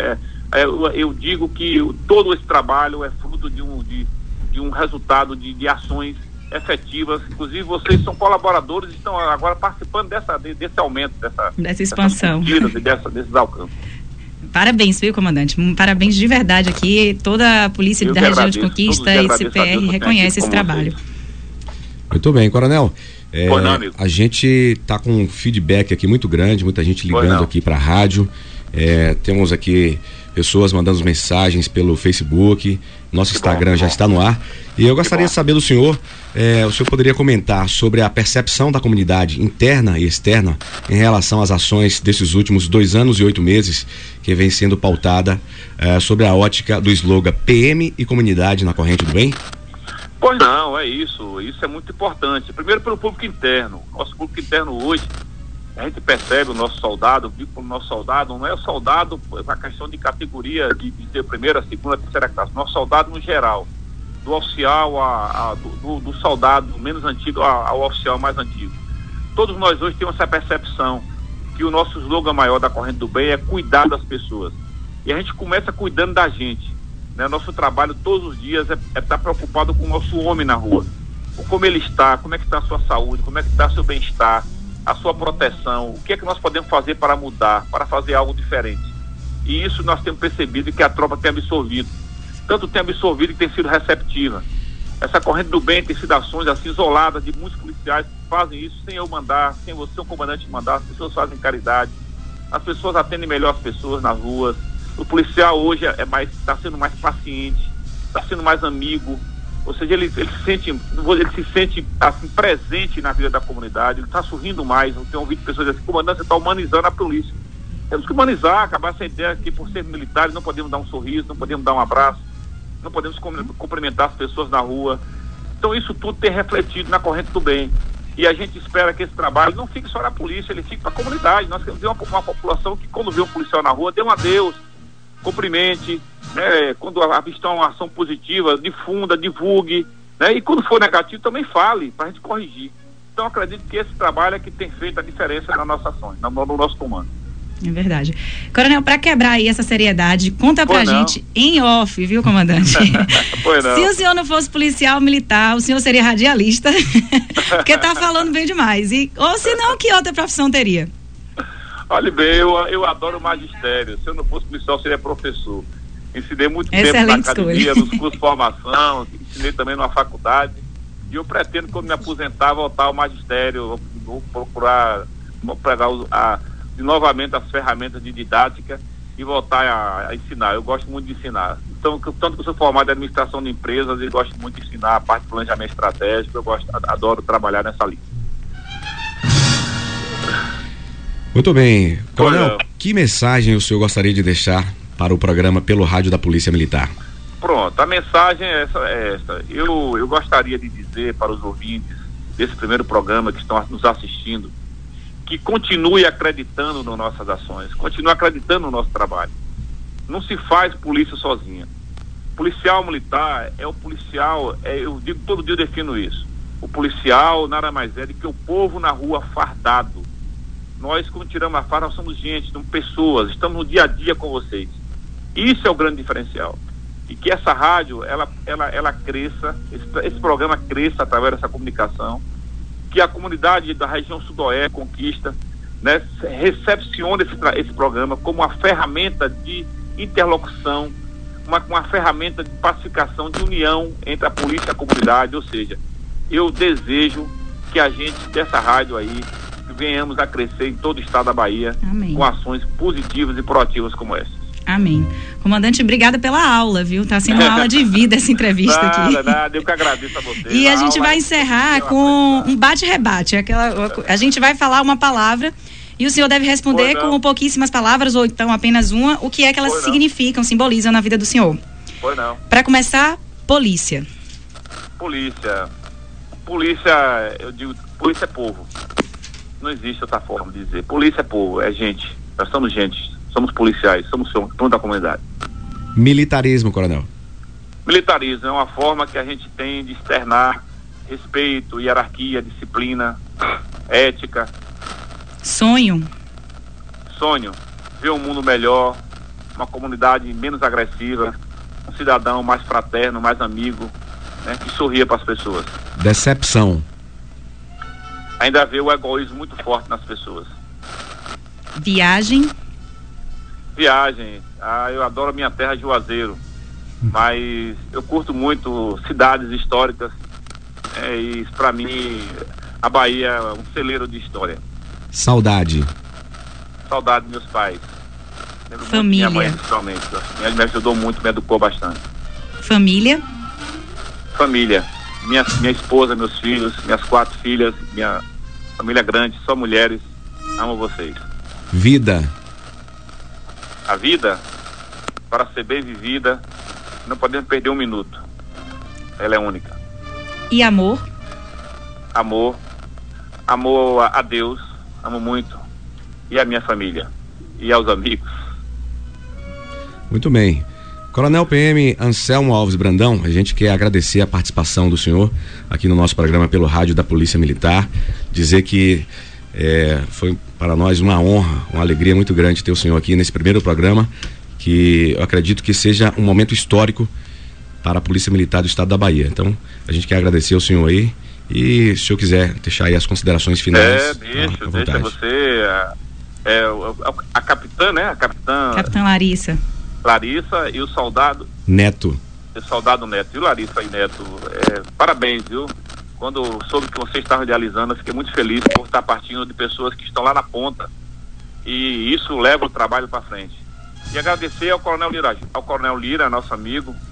Eu digo que todo esse trabalho é fruto de um resultado de ações efetivas. Inclusive vocês são colaboradores e estão agora participando desse aumento, dessa expansão, desses alcances. Parabéns, viu, comandante? Parabéns de verdade aqui. Toda a polícia da região de Conquista e CPR reconhece esse trabalho. Muito bem, Coronel. A gente está com um feedback aqui muito grande, muita gente ligando aqui para a rádio. Temos aqui pessoas mandando mensagens pelo Facebook, nosso Instagram já está no ar. E eu gostaria de saber do senhor, o senhor poderia comentar sobre a percepção da comunidade interna e externa em relação às ações desses últimos 2 anos e 8 meses que vem sendo pautada sobre a ótica do slogan PM e comunidade na corrente do bem? Pois não, é isso é muito importante. Primeiro pelo público interno. Nosso público interno hoje, a gente percebe o nosso soldado, o nosso soldado não é o soldado a questão de categoria de ter primeira, segunda, terceira classe, nosso soldado no geral, do oficial do soldado menos antigo ao oficial mais antigo. Todos nós hoje temos essa percepção que o nosso slogan maior da corrente do bem é cuidar das pessoas. E a gente começa cuidando da gente, né? Nosso trabalho todos os dias é estar preocupado com o nosso homem na rua. Como ele está, como é que está a sua saúde, como é que está o seu bem-estar, a sua proteção, o que é que nós podemos fazer para mudar, para fazer algo diferente. E isso nós temos percebido que a tropa tem absorvido. Tanto tem absorvido que tem sido receptiva. Essa corrente do bem tem sido ações assim isoladas de muitos policiais que fazem isso sem eu mandar, sem você, um comandante, mandar. As pessoas fazem caridade, as pessoas atendem melhor as pessoas nas ruas. O policial hoje está sendo mais paciente, está sendo mais amigo, Ou seja, ele se sente assim, presente na vida da comunidade, ele está sorrindo mais. Eu tenho ouvido pessoas dizendo assim, comandante, você está humanizando a polícia. Temos que humanizar, acabar essa ideia que por ser militares não podemos dar um sorriso, não podemos dar um abraço, não podemos cumprimentar as pessoas na rua. Então isso tudo tem refletido na corrente do bem. E a gente espera que esse trabalho não fique só na polícia, ele fique para a comunidade. Nós queremos ver uma população que, quando vê um policial na rua, dê um adeus, cumprimente, né? Quando avistar uma ação positiva, difunda, divulgue, né? E quando for negativo, também fale, para a gente corrigir. Então, acredito que esse trabalho é que tem feito a diferença nas nossas ações, no nosso comando. É verdade. Coronel, para quebrar aí essa seriedade, conta pra gente em off, viu, comandante? Pois não. Se o senhor não fosse policial militar, o senhor seria radialista, porque tá falando bem demais. Ou se não, que outra profissão teria? Olha bem, eu adoro o magistério. Se eu não fosse policial, eu seria professor. Ensinei muito tempo na academia, nos cursos de formação, ensinei também numa faculdade. E eu pretendo, quando me aposentar, voltar ao magistério, vou procurar pegar novamente as ferramentas de didática e voltar a ensinar. Eu gosto muito de ensinar. Então, tanto que eu sou formado em administração de empresas, eu gosto muito de ensinar a parte de planejamento estratégico, adoro trabalhar nessa linha. Muito bem. Coronel, que mensagem o senhor gostaria de deixar para o programa pelo rádio da Polícia Militar? Pronto, a mensagem é essa. Eu gostaria de dizer para os ouvintes desse primeiro programa que estão nos assistindo, que continue acreditando nas nossas ações, continue acreditando no nosso trabalho. Não se faz polícia sozinha. Policial militar é o policial, eu digo, todo dia eu defino isso. O policial nada mais é do que o povo na rua fardado. Nós, quando tiramos a farda, nós somos gente, somos pessoas, estamos no dia a dia com vocês. Isso é o grande diferencial. E que essa rádio, ela cresça, esse programa cresça através dessa comunicação, que a comunidade da região sudoeste conquista, né, recepcione esse programa como uma ferramenta de interlocução, uma ferramenta de pacificação, de união entre a polícia e a comunidade. Ou seja, eu desejo que a gente dessa rádio aí venhamos a crescer em todo o estado da Bahia. Amém. Com ações positivas e proativas como essa. Amém. Comandante, obrigada pela aula, viu? Tá sendo uma aula de vida essa entrevista aqui. Nada, eu que agradeço a você. E a gente vai encerrar com um bate-rebate. A gente vai falar uma palavra e o senhor deve responder com pouquíssimas palavras ou então apenas uma, o que é que elas significam, simbolizam na vida do senhor. Pois não. Para começar, polícia. Polícia, eu digo, polícia é povo. Não existe outra forma de dizer. Polícia é povo, é gente. Nós somos gente. Somos policiais, somos da comunidade. Militarismo, coronel. Militarismo é uma forma que a gente tem de externar respeito, hierarquia, disciplina, ética. Sonho, ver um mundo melhor, uma comunidade menos agressiva, um cidadão mais fraterno, mais amigo, né, que sorria para as pessoas. Decepção. Ainda vê o egoísmo muito forte nas pessoas. Viagem, eu adoro a minha terra, Juazeiro, mas eu curto muito cidades históricas, e para mim a Bahia é um celeiro de história. Saudade dos meus pais. Família. Minha mãe, principalmente. Minha mãe me ajudou muito, me educou bastante. Família. Minha esposa, meus filhos, minhas 4 filhas, minha família grande, só mulheres. Amo vocês. Vida. A vida, para ser bem vivida, não podemos perder um minuto. Ela é única. E amor? Amor a Deus, amo muito, e a minha família, e aos amigos. Muito bem. Coronel PM Anselmo Alves Brandão, a gente quer agradecer a participação do senhor aqui no nosso programa pelo rádio da Polícia Militar, dizer que foi para nós uma honra, uma alegria muito grande ter o senhor aqui nesse primeiro programa, que eu acredito que seja um momento histórico para a Polícia Militar do Estado da Bahia. Então, a gente quer agradecer ao senhor aí, e se o senhor quiser deixar aí as considerações finais. Deixa você, a capitã, né? Capitã Larissa e o soldado Neto. O soldado Neto e o Larissa e Neto, parabéns, viu? Quando soube que vocês estavam idealizando, eu fiquei muito feliz por estar partindo de pessoas que estão lá na ponta, e isso leva o trabalho para frente. E agradecer ao Coronel Lira, nosso amigo,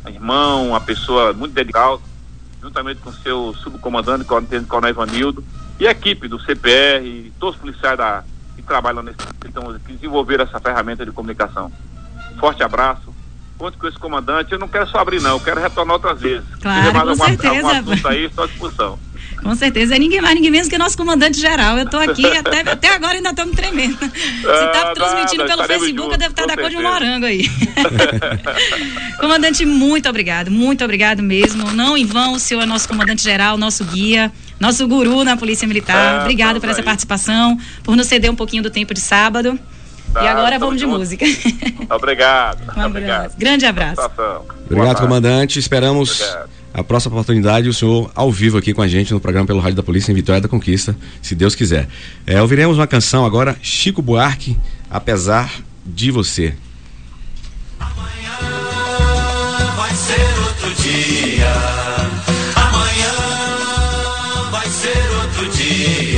irmão, uma pessoa muito dedicada, juntamente com o seu subcomandante, Coronel Ivanildo, e a equipe do CPR, e todos os policiais que trabalham que desenvolveram essa ferramenta de comunicação. Forte abraço. Conte com esse comandante. Eu não quero só abrir, não. Eu quero retornar outras vezes. Claro, com certeza. Algum assunto aí, estou à disposição. Com certeza. É ninguém mais, ninguém menos que nosso comandante geral. Eu estou aqui, até agora ainda estou me tremendo. Se está transmitindo pelo Facebook, eu devo estar da cor de um morango aí. Comandante, muito obrigado mesmo. Não em vão, o senhor é nosso comandante geral, nosso guia, nosso guru na Polícia Militar. Obrigado por essa participação, por nos ceder um pouquinho do tempo de sábado. E agora vamos de música. Obrigado. Obrigado. Grande abraço. Obrigado, comandante. Esperamos a próxima oportunidade, o senhor ao vivo aqui com a gente no programa pelo Rádio da Polícia em Vitória da Conquista, se Deus quiser. Ouviremos uma canção agora, Chico Buarque, Apesar de Você. Amanhã vai ser outro dia. Amanhã vai ser outro dia.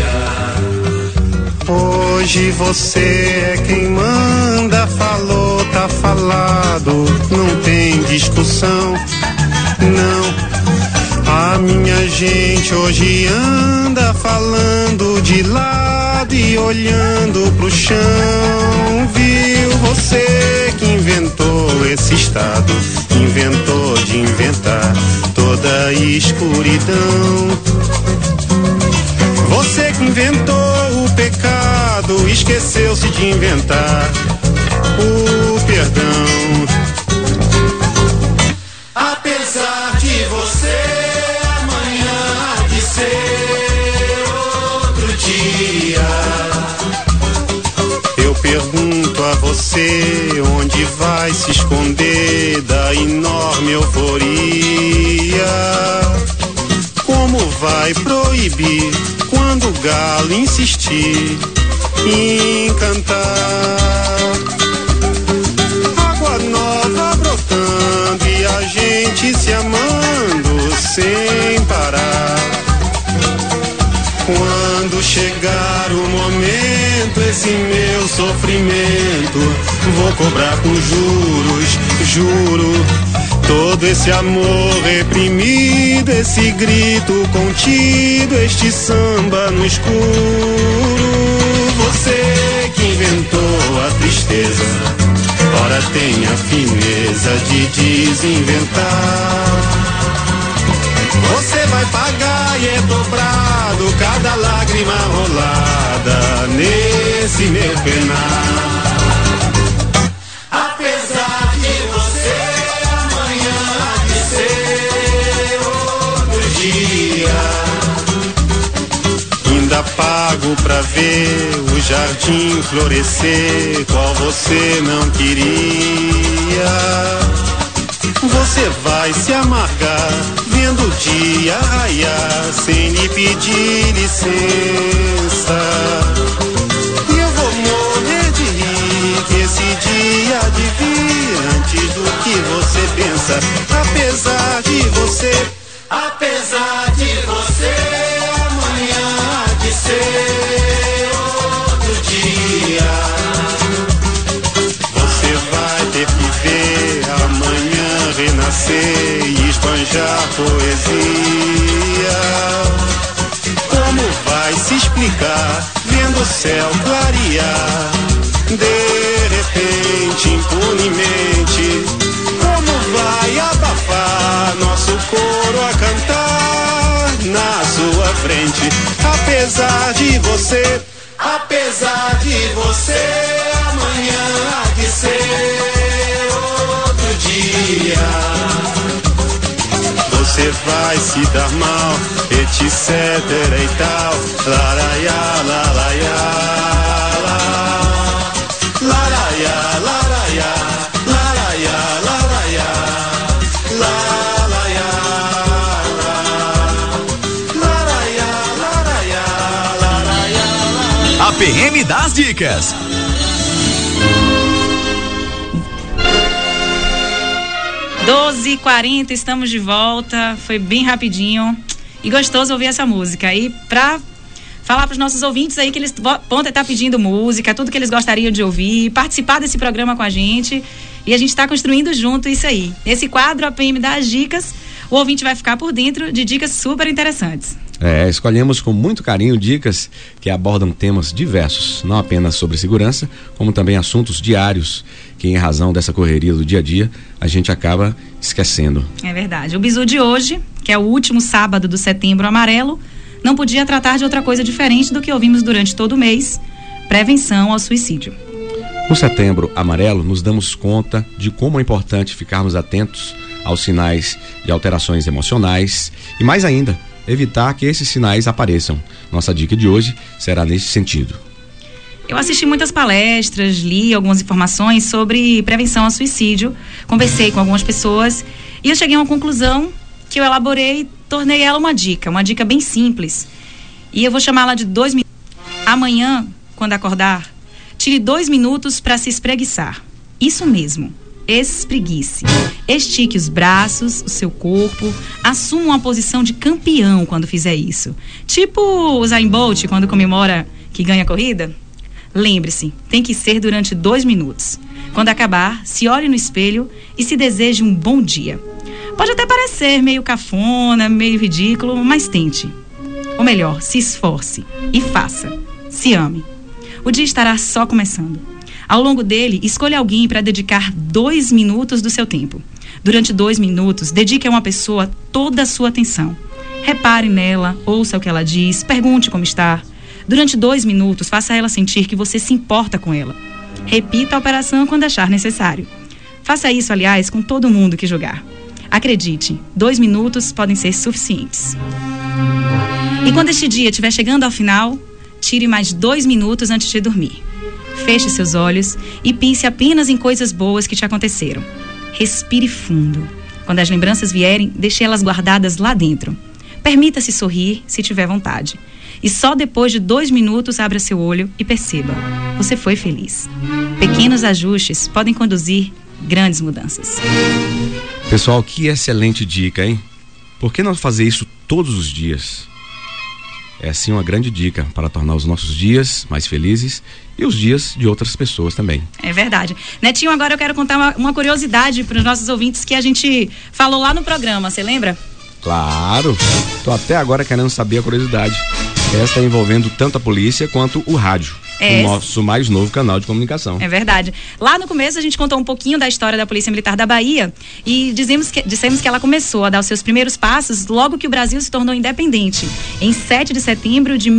Hoje você é quem manda, falou, tá falado, não tem discussão, não. A minha gente hoje anda falando de lado e olhando pro chão. Viu você que inventou esse estado, inventou de inventar toda a escuridão. Você que inventou o pecado, esqueceu-se de inventar o perdão. Apesar de você, amanhã há de ser outro dia. Eu pergunto a você, onde vai se esconder da enorme euforia? Como vai proibir quando o galo insistir em cantar? Água nova brotando e a gente se amando sem parar. Quando chegar o momento, esse meu sofrimento vou cobrar com juros, juro. Todo esse amor reprimido, esse grito contido, este samba no escuro. Você que inventou a tristeza, ora tem a fineza de desinventar. Você vai pagar e é dobrado cada lágrima rolada nesse meu penar. Apesar de você, amanhã há de ser outro dia. Ainda pago pra ver o jardim florescer, qual você não queria. Você vai se amargar vendo o dia raiar sem lhe pedir licença. E eu vou morrer de rir que esse dia há de vir antes do que você pensa. Apesar de você, amanhã há de ser outro dia. Você vai ter que ver amanhã renascer e esbanjar poesia. Como vai se explicar vendo o céu clarear de repente, impunemente? Como vai abafar nosso coro a cantar na sua frente? Apesar de você, amanhã há de ser outro dia. Você vai se dar mal, etc e tal. Laraiá, laraiá, laraiá, laraiá, laraiá, laraiá, laraiá, laraiá, laraiá, laraiá. A PM das dicas. h estamos de volta, foi bem rapidinho e gostoso ouvir essa música. E pra falar pros nossos ouvintes aí que eles podem estar pedindo música, tudo que eles gostariam de ouvir, participar desse programa com a gente. E a gente está construindo junto isso aí. Nesse quadro, a PM dá as dicas, o ouvinte vai ficar por dentro de dicas super interessantes. Escolhemos com muito carinho dicas que abordam temas diversos, não apenas sobre segurança, como também assuntos diários, que em razão dessa correria do dia a dia, a gente acaba esquecendo. É verdade. O bizu de hoje, que é o último sábado do Setembro Amarelo, não podia tratar de outra coisa diferente do que ouvimos durante todo o mês: prevenção ao suicídio. No Setembro Amarelo, nos damos conta de como é importante ficarmos atentos aos sinais de alterações emocionais e, mais ainda, evitar que esses sinais apareçam. Nossa dica de hoje será nesse sentido. Eu assisti muitas palestras, li algumas informações sobre prevenção ao suicídio, conversei com algumas pessoas e eu cheguei a uma conclusão que eu elaborei e tornei ela uma dica bem simples. E eu vou chamá-la de 2 minutos. Amanhã, quando acordar, tire 2 minutos para se espreguiçar. Isso mesmo. Espreguice. Estique os braços, o seu corpo, assuma uma posição de campeão quando fizer isso. Tipo o Usain Bolt quando comemora que ganha a corrida. Lembre-se, tem que ser durante 2 minutos. Quando acabar, se olhe no espelho e se deseje um bom dia. Pode até parecer meio cafona, meio ridículo, mas tente. Ou melhor, se esforce e faça. Se ame. O dia estará só começando. Ao longo dele, escolha alguém para dedicar 2 minutos do seu tempo. Durante 2 minutos, dedique a uma pessoa toda a sua atenção. Repare nela, ouça o que ela diz, pergunte como está. Durante 2 minutos, faça ela sentir que você se importa com ela. Repita a operação quando achar necessário. Faça isso, aliás, com todo mundo que jogar. Acredite, 2 minutos podem ser suficientes. E quando este dia estiver chegando ao final, tire mais 2 minutos antes de dormir. Feche seus olhos e pense apenas em coisas boas que te aconteceram. Respire fundo. Quando as lembranças vierem, deixe elas guardadas lá dentro. Permita-se sorrir se tiver vontade. E só depois de 2 minutos abra seu olho e perceba: você foi feliz. Pequenos ajustes podem conduzir grandes mudanças. Pessoal, que excelente dica, hein? Por que não fazer isso todos os dias? É sim uma grande dica para tornar os nossos dias mais felizes e os dias de outras pessoas também. É verdade. Netinho, agora eu quero contar uma curiosidade para os nossos ouvintes que a gente falou lá no programa, você lembra? Claro, tô até agora querendo saber a curiosidade. Esta envolvendo tanto a polícia quanto o rádio. O nosso mais novo canal de comunicação. É verdade. Lá no começo a gente contou um pouquinho da história da Polícia Militar da Bahia e dissemos que ela começou a dar os seus primeiros passos logo que o Brasil se tornou independente, em 7 de setembro de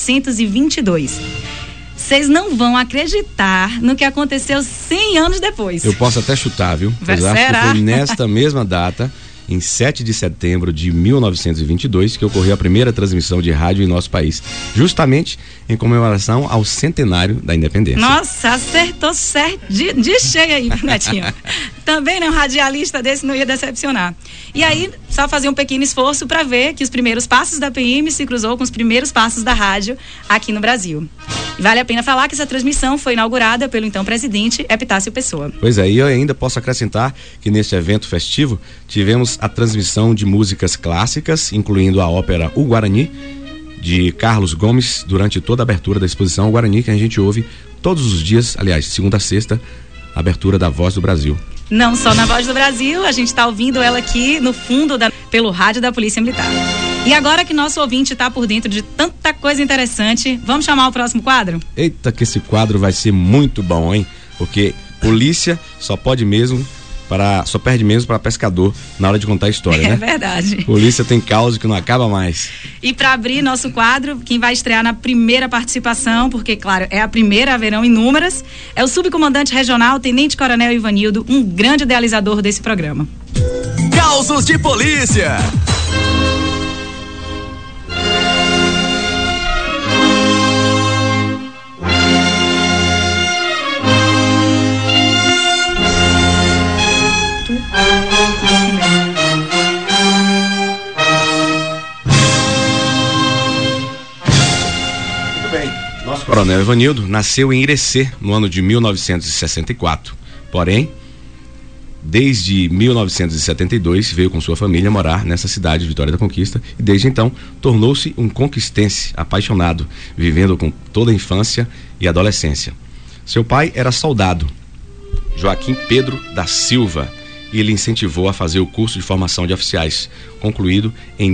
1822. Vocês não vão acreditar no que aconteceu 100 anos depois. Eu posso até chutar, viu? Será? Que foi nesta mesma data, em 7 de setembro de 1922, que ocorreu a primeira transmissão de rádio em nosso país, justamente em comemoração ao centenário da independência. Nossa, acertou certo, de cheio aí, Netinho. Também, né, um radialista desse não ia decepcionar. E aí, só fazer um pequeno esforço para ver que os primeiros passos da PM se cruzou com os primeiros passos da rádio aqui no Brasil. E vale a pena falar que essa transmissão foi inaugurada pelo então presidente Epitácio Pessoa. Pois é, e eu ainda posso acrescentar que neste evento festivo tivemos a transmissão de músicas clássicas, incluindo a ópera O Guarani, de Carlos Gomes, durante toda a abertura da exposição O Guarani, que a gente ouve todos os dias, aliás, segunda a sexta, a abertura da Voz do Brasil. Não só na Voz do Brasil, a gente está ouvindo ela aqui no fundo pelo rádio da Polícia Militar. E agora que nosso ouvinte está por dentro de tanta coisa interessante, vamos chamar o próximo quadro? Eita, que esse quadro vai ser muito bom, hein? Porque polícia só perde mesmo para pescador na hora de contar a história, né? É verdade. Polícia tem causa que não acaba mais. E para abrir nosso quadro, quem vai estrear na primeira participação, porque, claro, é a primeira, haverão inúmeras, é o subcomandante regional, Tenente Coronel Ivanildo, um grande idealizador desse programa. Causos de Polícia. Nosso Coronel Ivanildo nasceu em Irecê no ano de 1964. Porém, desde 1972 veio com sua família morar nessa cidade, Vitória da Conquista, e desde então tornou-se um conquistense apaixonado, vivendo com toda a infância e adolescência. Seu pai era soldado, Joaquim Pedro da Silva, e ele incentivou a fazer o curso de formação de oficiais, concluído em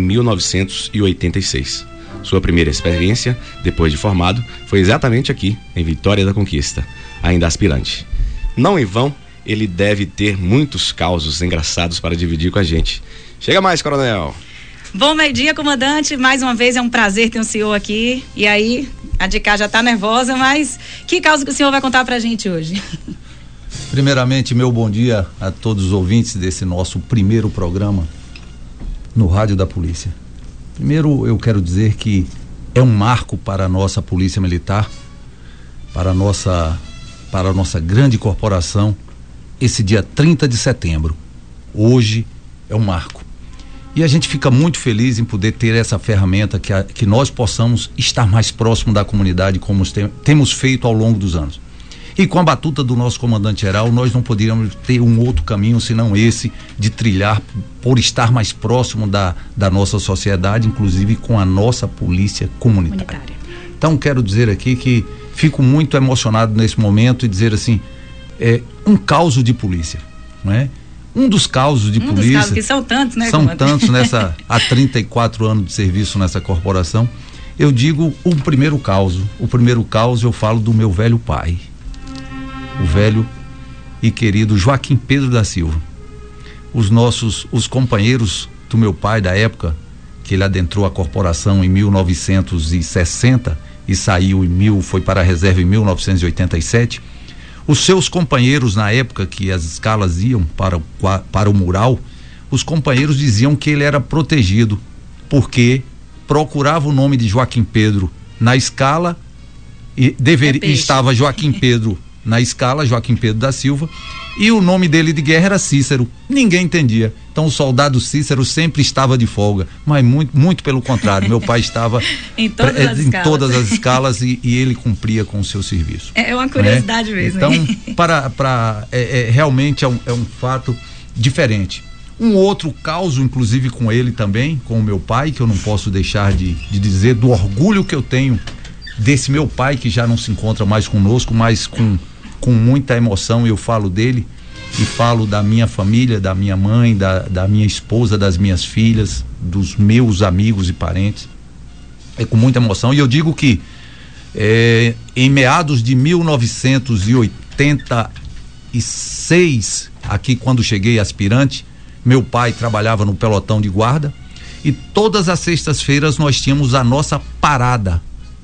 1986. Sua primeira experiência, depois de formado, foi exatamente aqui, em Vitória da Conquista, ainda aspirante. Não em vão, ele deve ter muitos causos engraçados para dividir com a gente. Chega mais, coronel. Bom meio-dia, comandante. Mais uma vez é um prazer ter um senhor aqui. E aí, a de cá já está nervosa, mas que causa que o senhor vai contar pra gente hoje? Primeiramente, meu bom dia a todos os ouvintes desse nosso primeiro programa no Rádio da Polícia. Primeiro, eu quero dizer que é um marco para a nossa Polícia Militar, para a nossa grande corporação, esse dia 30 de setembro. Hoje é um marco. E a gente fica muito feliz em poder ter essa ferramenta que nós possamos estar mais próximo da comunidade, como temos feito ao longo dos anos. E com a batuta do nosso comandante-geral, nós não poderíamos ter um outro caminho senão esse de trilhar por estar mais próximo da nossa sociedade, inclusive com a nossa polícia comunitária. Então quero dizer aqui que fico muito emocionado nesse momento e dizer assim, um caos de polícia, não é? Um dos causos de polícia. Dos causos que são tantos, né? São tantos há 34 anos de serviço nessa corporação. Eu digo o primeiro caos eu falo do meu velho pai, o velho e querido Joaquim Pedro da Silva. Os companheiros do meu pai da época, que ele adentrou a corporação em 1960 e foi para a reserva em 1987. Os seus companheiros na época que as escalas iam para o mural, os companheiros diziam que ele era protegido porque procurava o nome de Joaquim Pedro na escala e estava Joaquim Pedro na escala, Joaquim Pedro da Silva, e o nome dele de guerra era Cícero. Ninguém entendia. Então o soldado Cícero sempre estava de folga, mas muito, muito pelo contrário. Meu pai estava em todas as escalas e ele cumpria com o seu serviço. É uma curiosidade mesmo. Então, realmente é um fato diferente. Um outro caso, inclusive com ele também, com o meu pai, que eu não posso deixar de dizer do orgulho que eu tenho desse meu pai, que já não se encontra mais conosco, mas com muita emoção eu falo dele e falo da minha família, da minha mãe, da minha esposa, das minhas filhas, dos meus amigos e parentes. É com muita emoção. E eu digo que em meados de 1986, aqui quando cheguei aspirante, meu pai trabalhava no pelotão de guarda e todas as sextas-feiras nós tínhamos a nossa parada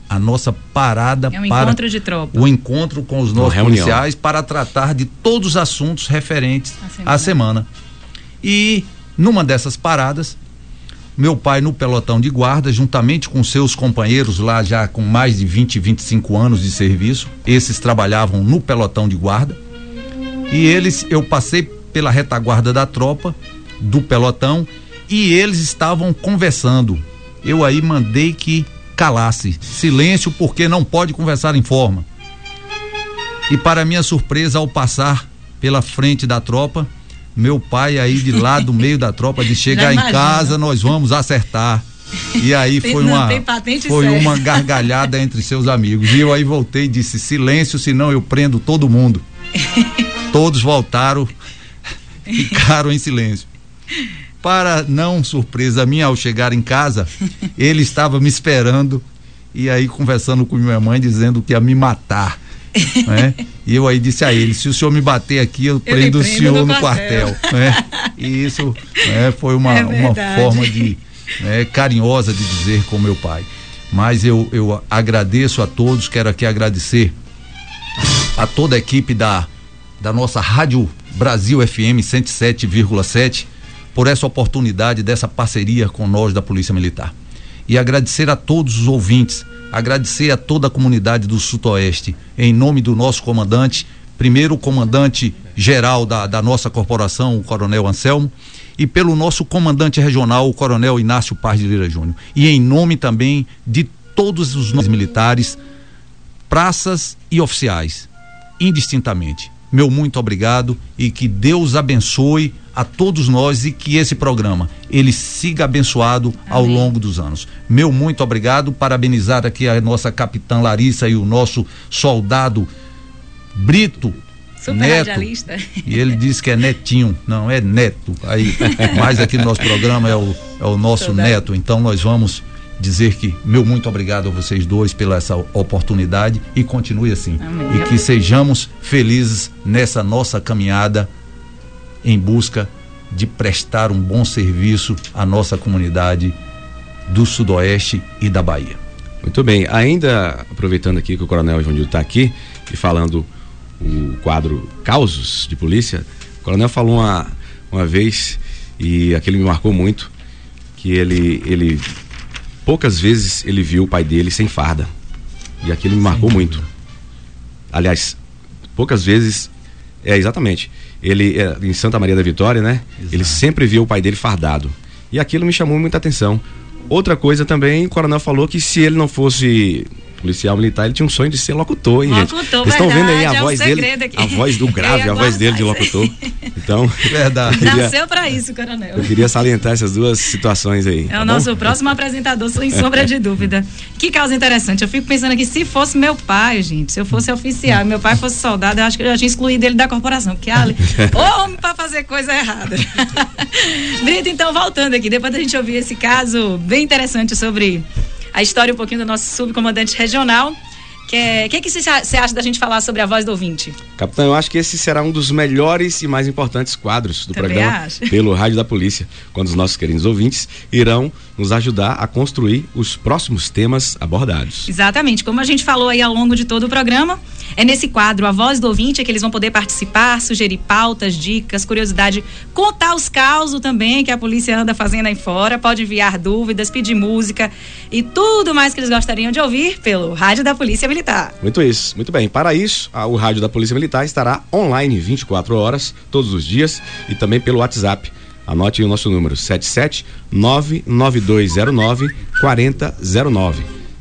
encontro de tropa. O encontro com os nossos policiais para tratar de todos os assuntos referentes à semana. E numa dessas paradas, meu pai no pelotão de guarda, juntamente com seus companheiros lá já com mais de 20, 25 anos de serviço, esses trabalhavam no pelotão de guarda, e eu passei pela retaguarda da tropa, do pelotão, e eles estavam conversando. Eu aí mandei que calasse, silêncio, porque não pode conversar em forma. E para minha surpresa, ao passar pela frente da tropa, meu pai aí de lá do meio da tropa, de chegar em casa, nós vamos acertar. E aí foi uma gargalhada entre seus amigos. E eu aí voltei e disse, silêncio, senão eu prendo todo mundo. Todos voltaram, ficaram em silêncio. Para não surpresa minha, ao chegar em casa, ele estava me esperando e aí conversando com minha mãe, dizendo que ia me matar, né? E eu aí disse a ele, se o senhor me bater aqui, eu prendo o senhor no quartel, né? E isso foi uma forma carinhosa de dizer com meu pai. Mas eu agradeço a todos, quero aqui agradecer a toda a equipe da nossa Rádio Brasil FM 107,7 por essa oportunidade dessa parceria com nós da Polícia Militar. E agradecer a todos os ouvintes, agradecer a toda a comunidade do Sudoeste, em nome do nosso comandante, primeiro o comandante geral da nossa corporação, o Coronel Anselmo, e pelo nosso comandante regional, o Coronel Inácio Paz de Lira Júnior. E em nome também de todos os nossos militares, praças e oficiais, indistintamente. Meu muito obrigado e que Deus abençoe a todos nós e que esse programa ele siga abençoado ao longo dos anos. Meu muito obrigado, parabenizar aqui a nossa capitã Larissa e o nosso soldado Brito Super Neto, radialista. e ele disse que é Netinho, não é Neto. Aí, mais aqui no nosso programa é o nosso Neto. Então nós vamos dizer que meu muito obrigado a vocês dois pela essa oportunidade e continue assim. Amém. E que sejamos felizes nessa nossa caminhada em busca de prestar um bom serviço à nossa comunidade do Sudoeste e da Bahia. Muito bem, ainda aproveitando aqui que o Coronel Ivanildo está aqui e falando o quadro Causos de Polícia, o Coronel falou uma vez, e aquilo me marcou muito, que ele poucas vezes ele viu o pai dele sem farda, e aquilo me marcou muito. Aliás, poucas vezes, exatamente, ele em Santa Maria da Vitória, né? Exato. Ele sempre viu o pai dele fardado, e aquilo me chamou muita atenção. Outra coisa também, o Coronel falou que se ele não fosse policial militar, ele tinha um sonho de ser locutor, hein, gente? Vocês estão vendo aí a voz dele, aqui. A voz do grave, a voz dele de locutor. Então, verdade. Nasceu pra isso, Coronel. Eu queria salientar essas duas situações aí. É o nosso próximo apresentador, sem sombra de dúvida. Que causa interessante. Eu fico pensando aqui, se fosse meu pai, gente, se eu fosse oficial, meu pai fosse soldado, eu acho que eu já tinha excluído ele da corporação, porque ali, homem pra fazer coisa errada. Brito, então, voltando aqui, depois da gente ouvir esse caso bem interessante sobre a história um pouquinho do nosso subcomandante regional. Que você acha da gente falar sobre a voz do ouvinte? Capitão, eu acho que esse será um dos melhores e mais importantes quadros do programa pelo Rádio da Polícia, quando os nossos queridos ouvintes irão nos ajudar a construir os próximos temas abordados. Exatamente, como a gente falou aí ao longo de todo o programa, é nesse quadro, a voz do ouvinte, é que eles vão poder participar, sugerir pautas, dicas, curiosidade, contar os causos também que a polícia anda fazendo aí fora, pode enviar dúvidas, pedir música e tudo mais que eles gostariam de ouvir pelo Rádio da Polícia Militar. Muito bem. Para isso, o Rádio da Polícia Militar estará online 24 horas, todos os dias, e também pelo WhatsApp. Anote o nosso número, 77992094009.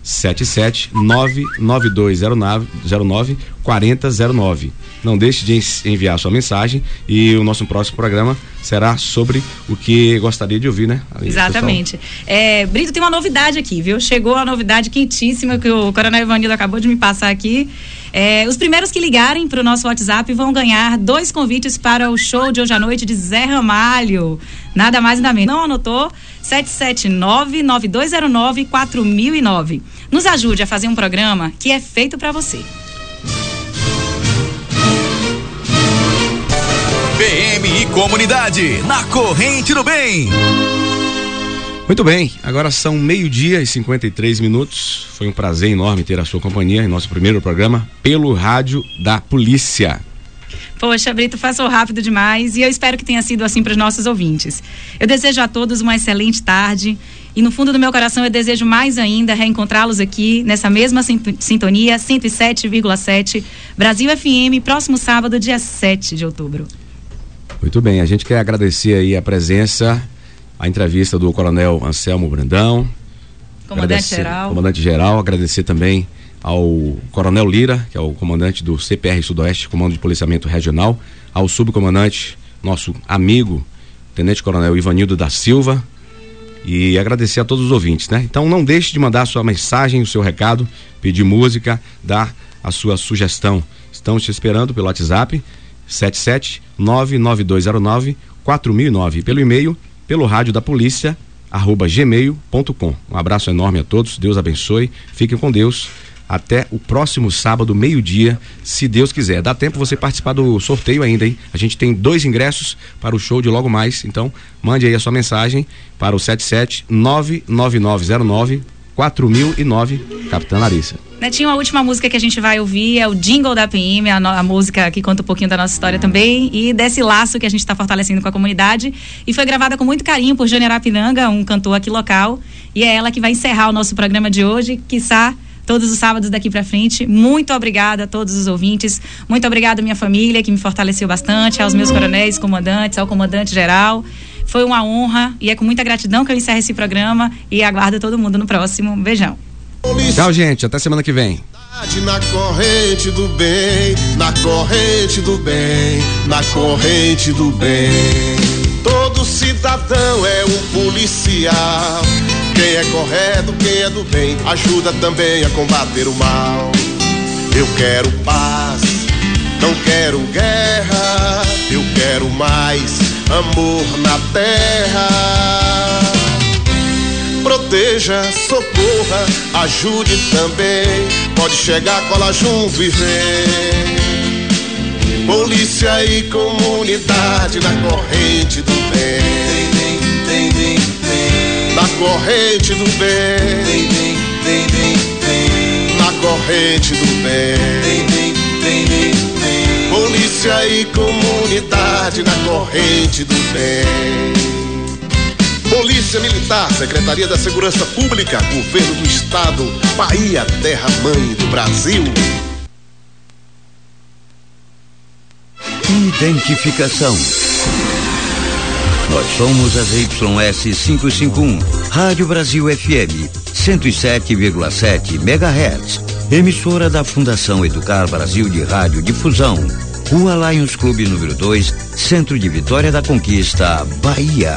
77992094009. Não deixe de enviar sua mensagem e o nosso próximo programa será sobre o que gostaria de ouvir, né? Exatamente. Brito, tem uma novidade aqui, viu? Chegou a novidade quentíssima que o Coronel Ivanildo acabou de me passar aqui. Os primeiros que ligarem para o nosso WhatsApp vão ganhar 2 convites para o show de hoje à noite de Zé Ramalho. Nada mais nada menos. Não anotou? 779-9209-4009. Nos ajude a fazer um programa que é feito para você. PM e Comunidade, na Corrente do Bem. Muito bem, agora são 12:53. Foi um prazer enorme ter a sua companhia em nosso primeiro programa pelo Rádio da Polícia. Poxa, Brito, passou rápido demais e eu espero que tenha sido assim para os nossos ouvintes. Eu desejo a todos uma excelente tarde e no fundo do meu coração eu desejo mais ainda reencontrá-los aqui nessa mesma sintonia 107,7 Brasil FM, próximo sábado, dia 7 de outubro. Muito bem, a gente quer agradecer aí a presença, a entrevista do Coronel Anselmo Brandão, comandante geral, agradecer também ao Coronel Lira, que é o comandante do CPR Sudoeste, Comando de Policiamento Regional, ao subcomandante, nosso amigo, Tenente Coronel Ivanildo da Silva, e agradecer a todos os ouvintes, né? Então não deixe de mandar a sua mensagem, o seu recado, pedir música, dar a sua sugestão. Estamos te esperando pelo WhatsApp 77992094009, pelo e-mail, pelo rádio da polícia @gmail.com. Um abraço enorme a todos, Deus abençoe, fiquem com Deus. Até o próximo sábado, meio-dia, se Deus quiser. Dá tempo você participar do sorteio ainda, hein? A gente tem 2 ingressos para o show de logo mais, então mande aí a sua mensagem para o 77999094009, Capitã Larissa. Netinho, a última música que a gente vai ouvir é o Jingle da PM, a música que conta um pouquinho da nossa história também e desse laço que a gente está fortalecendo com a comunidade, e foi gravada com muito carinho por Jane Arapinanga, um cantor aqui local, e é ela que vai encerrar o nosso programa de hoje, quiçá todos os sábados daqui pra frente. Muito obrigada a todos os ouvintes, muito obrigada à minha família que me fortaleceu bastante, aos meus coronéis, comandantes, ao comandante geral. Foi uma honra e é com muita gratidão que eu encerro esse programa e aguardo todo mundo no próximo. Beijão. Tchau, gente, até semana que vem. Na corrente do bem, na corrente do bem, na corrente do bem. Todo cidadão é um policial. Quem é correto, quem é do bem, ajuda também a combater o mal. Eu quero paz, Não quero guerra, eu quero mais amor na terra. Proteja, socorra, ajude também. Pode chegar, cola junto e vem. Polícia e comunidade na corrente do bem. Na corrente do bem. Na corrente do bem. Polícia e comunidade na corrente do bem. Polícia Militar, Secretaria da Segurança Pública, Governo do Estado, Bahia, terra-mãe do Brasil. Identificação. Nós somos a ZYS 551, Rádio Brasil FM, 107,7 MHz, emissora da Fundação Educar Brasil de Rádio Difusão, Rua Lions Clube número 2, Centro de Vitória da Conquista, Bahia.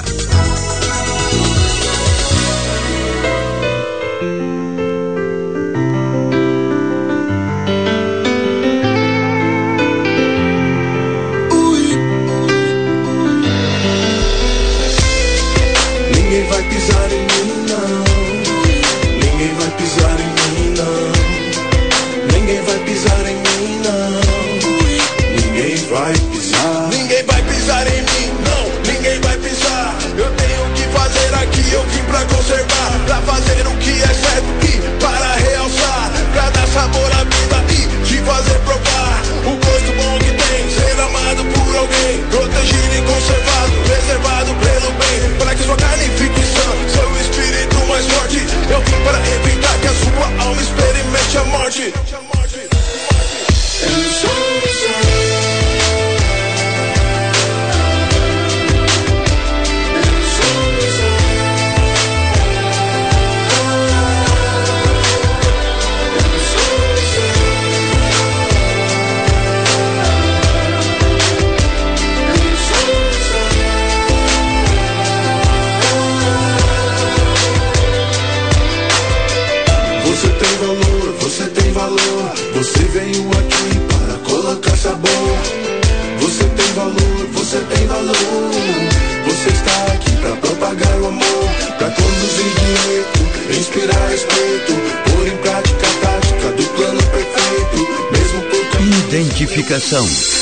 Identificação.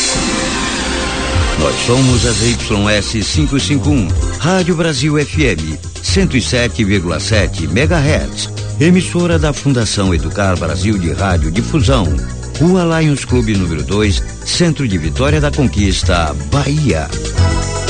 Nós somos a ZYS 551, Rádio Brasil FM, 107,7 MHz, emissora da Fundação Educar Brasil de Rádio Difusão, Rua Lions Clube número 2, Centro de Vitória da Conquista, Bahia.